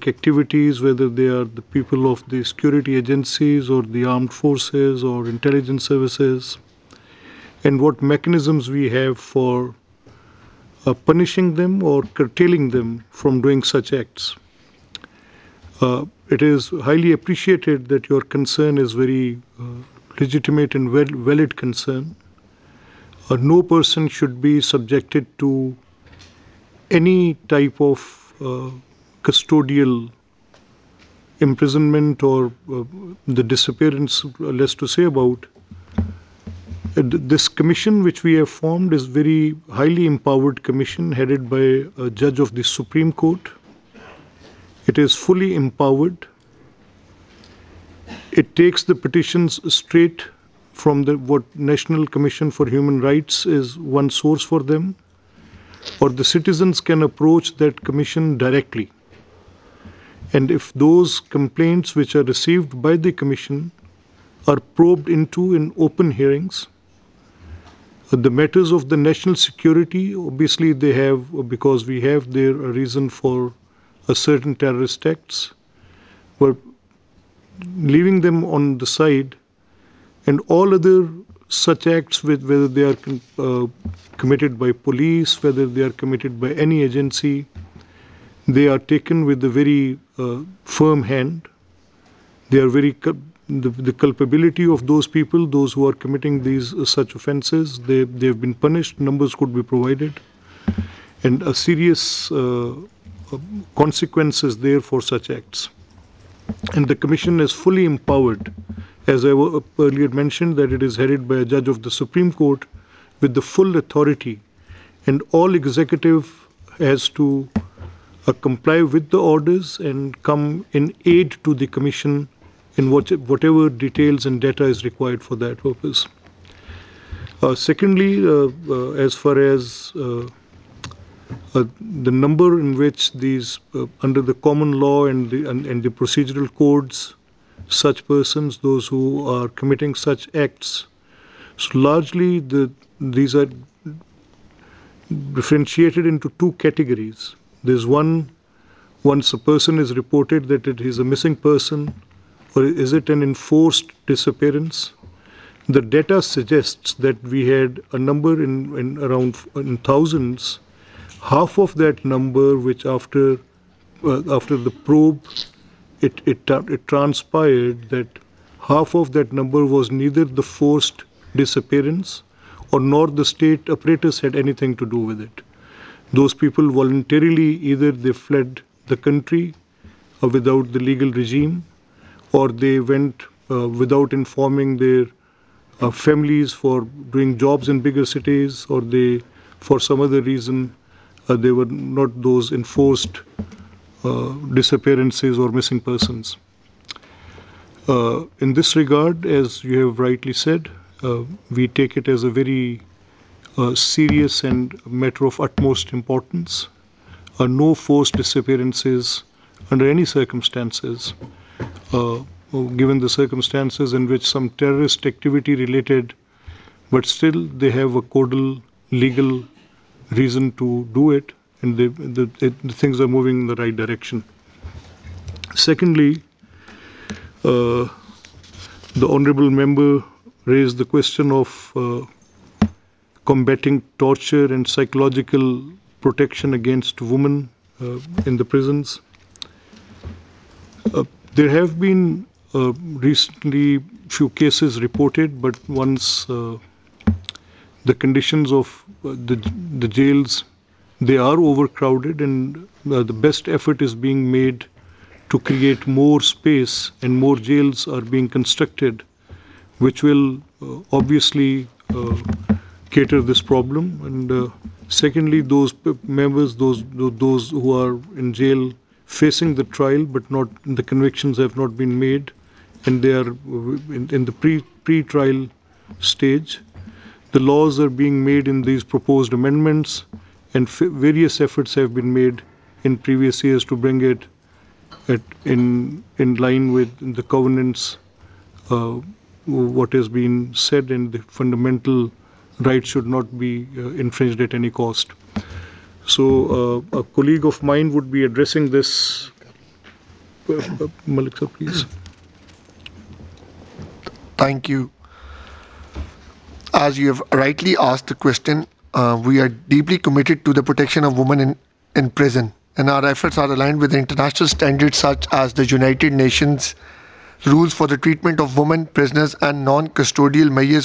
terroristic activities, whether they are the people of the security agencies or the armed forces or intelligence services, and what mechanisms we have for punishing them or curtailing them from doing such acts. It is highly appreciated that your concern is very legitimate and valid concern. No person should be subjected to any type of custodial imprisonment or the disappearance, less to say about. This commission which we have formed is very highly empowered commission headed by a judge of the Supreme Court. It is fully empowered. It takes the petitions straight from what National Commission for Human Rights is one source for them, or the citizens can approach that commission directly. And if those complaints which are received by the commission are probed into in open hearings, the matters of the national security, obviously they have, because we have there a reason for a certain terrorist acts, but leaving them on the side, and all other such acts, whether they are committed by police, whether they are committed by any agency, they are taken with a very firm hand. They are very the culpability of those people, those who are committing these such offences, they have been punished. Numbers could be provided, and a serious consequences there for such acts. And the commission is fully empowered, as I earlier mentioned, that it is headed by a judge of the Supreme Court with the full authority, and all executive has to comply with the orders and come in aid to the commission in whatever details and data is required for that purpose. Secondly, as far as the number in which these, under the common law and the procedural codes, such persons, those who are committing such acts, so largely these are differentiated into two categories. There's one, once a person is reported that it is a missing person, or is it an enforced disappearance? The data suggests that we had a number in around in thousands. Half of that number, which after the probe, it transpired that half of that number was neither the forced disappearance or nor the state apparatus had anything to do with it. Those people voluntarily either they fled the country without the legal regime, or they went without informing their families for doing jobs in bigger cities, or they, for some other reason, they were not those enforced disappearances or missing persons. In this regard, as you have rightly said, we take it as a very serious and matter of utmost importance. No forced disappearances under any circumstances, given the circumstances in which some terrorist activity related, but still they have a caudal legal reason to do it, and the things are moving in the right direction. Secondly, the honourable member raised the question of combating torture and psychological protection against women in the prisons. There have been recently few cases reported, but once the conditions of the jails, they are overcrowded, and the best effort is being made to create more space, and more jails are being constructed, which will obviously cater this problem. And secondly, those members, those who are in jail facing the trial, but not the convictions have not been made, and they are in the pre-trial stage. The laws are being made in these proposed amendments, and various efforts have been made in previous years to bring it in line with the covenants, what has been said, and the fundamental rights should not be infringed at any cost. So a colleague of mine would be addressing this Malik sir, please. Thank you. As you have rightly asked the question, we are deeply committed to the protection of women in prison, and our efforts are aligned with international standards such as the United Nations rules for the treatment of women prisoners and non custodial measures